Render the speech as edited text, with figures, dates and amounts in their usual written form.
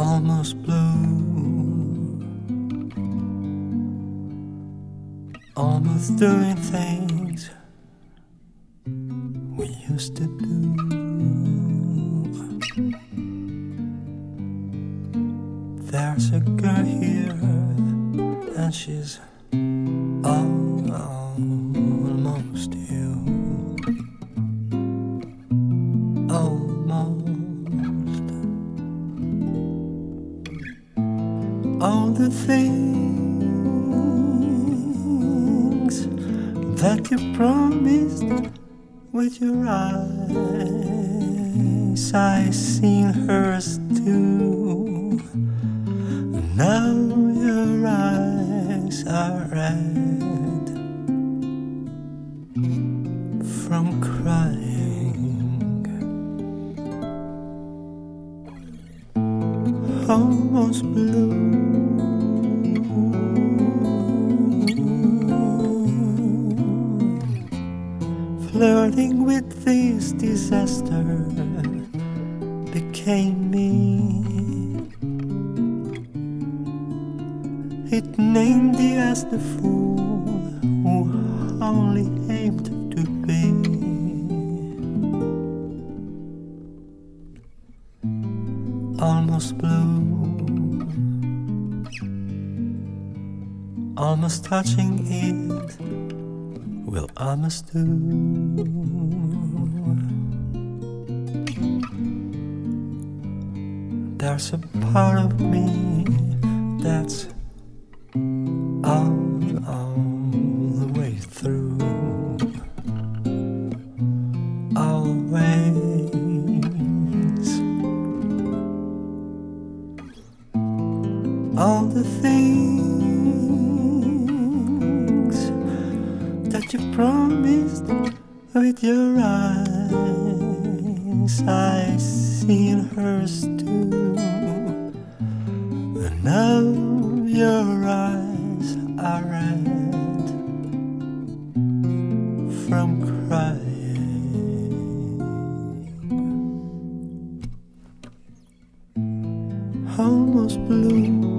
almost blue, almost doing things we used to do. There's a girl here and she's almost you. Almost. All the things that you promised with your eyes, I seen hers too. Now your eyes are red from crying. Almost blue, flirting with this disaster became me. It named thee as the fool who only aimed to be. Almost blue, almost touching it, will almost do. There's a part of me that's all the way through. Always. All the things that you promised with your eyes, I seen hers too. And now your eyes are red from crying. Almost blue.